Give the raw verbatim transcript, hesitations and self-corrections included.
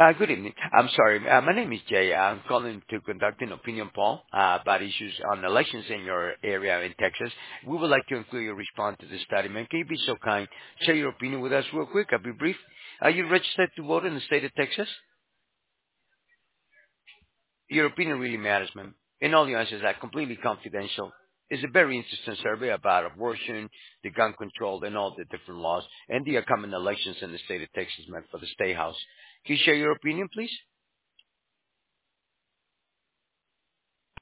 Uh, Good evening. I'm sorry. Uh, My name is Jay. I'm calling to conduct an opinion poll uh, about issues on elections in your area in Texas. We would like to include your response to the study. Man, can you be so kind? Share your opinion with us real quick. I'll be brief. Are you registered to vote in the state of Texas? Your opinion really matters, man. And all your answers are completely confidential. It's a very interesting survey about abortion, the gun control, and all the different laws, and the upcoming elections in the state of Texas, man, for the state house. Can you share your opinion, please?